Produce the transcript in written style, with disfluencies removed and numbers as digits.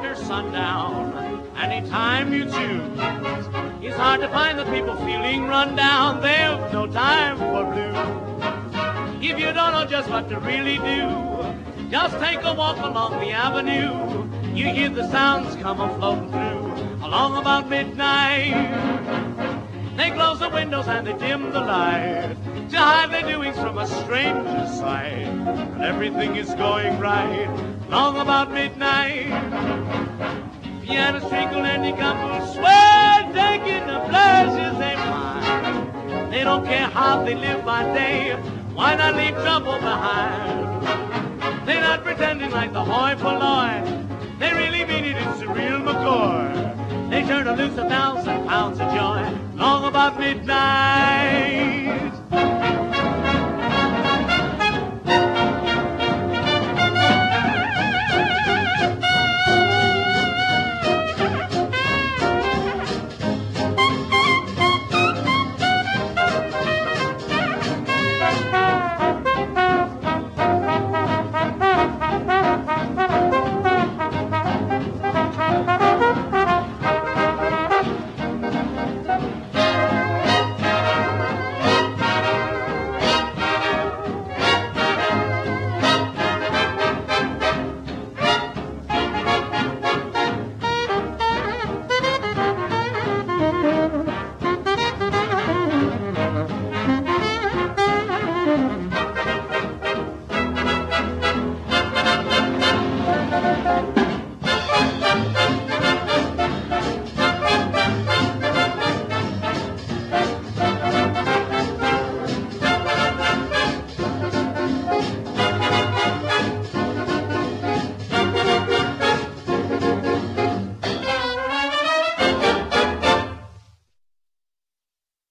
or sundown, anytime you choose. It's hard to find the people feeling run down. They've no time for blues. If you don't know just what to really do, just take a walk along the avenue. You hear the sounds come a-floating through along about midnight. They close the windows and they dim the light to hide their doings from a stranger's sight. And everything is going right long about midnight. Pianos twinkle and the couples swear, taking the pleasures they find. They don't care how they live by day, why not leave trouble behind? They're not pretending like the hoi polloi, they really mean it, it's the real McCoy. They turn to loose 1,000 pounds of joy long about midnight.